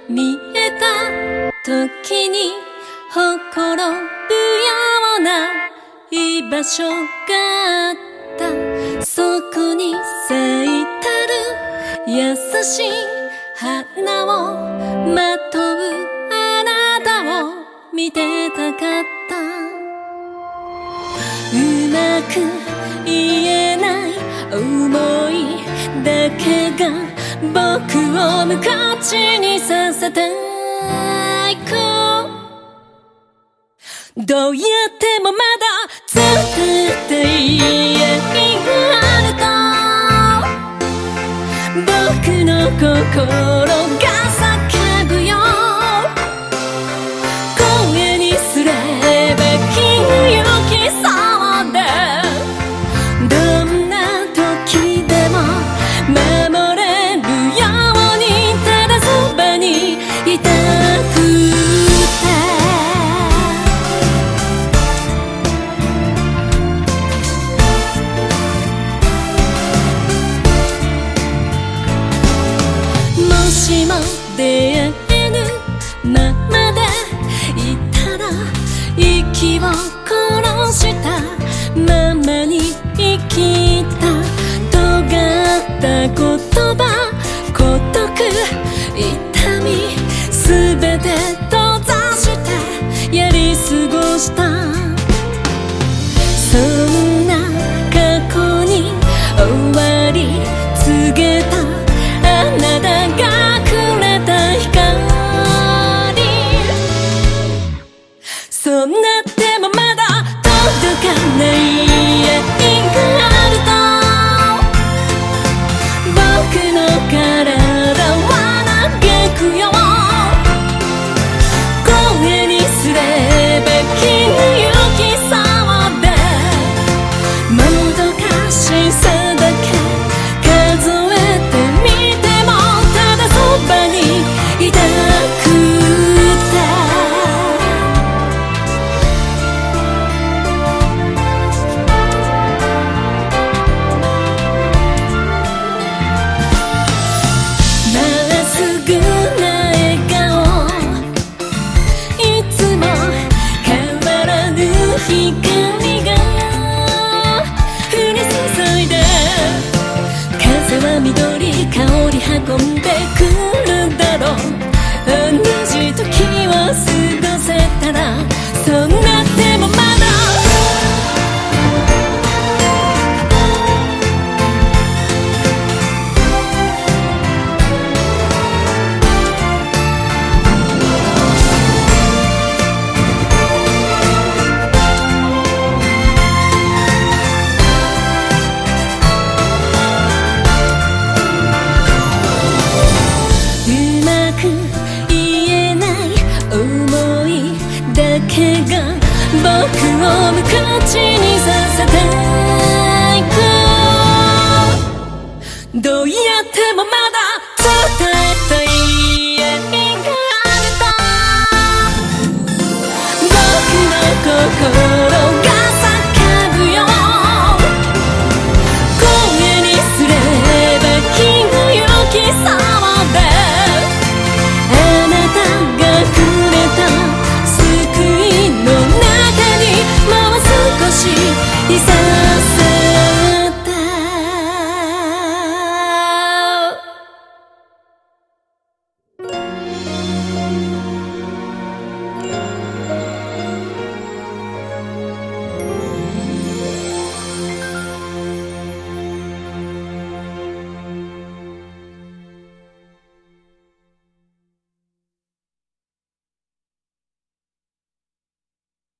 見えた時にほころぶような居場所があった。そこに咲いたる優しい花をまとうあなたを見てたかった。うまく言えない思いだけが僕を無価値にさせていく。どうやってもまだ伝えたい愛があると僕の心が叫ぶよ。声にすれば気が行きそうで、どんな時でも守れるようにただそばにいたくて。もしも出会えぬままでいたら息を殺したままに生きた。尖った言葉孤独痛みすべて閉ざしてやり過ごした。そんな過去に終わり告げたあなたがくれた光。そんなでもまだ届かない愛があると僕の体は嘆くよ。声にすれば気が行きそうで、もどかしさだけ数えてみてもただそばにいたくて。まっすぐな笑顔いつも変わらぬ光が降り注いで、風は緑香り運んでくるだろう。同じ時を過ごせたらそんなでもまだうまく言えない思いだけが僕を無価値にさせていく。どうやってもまだ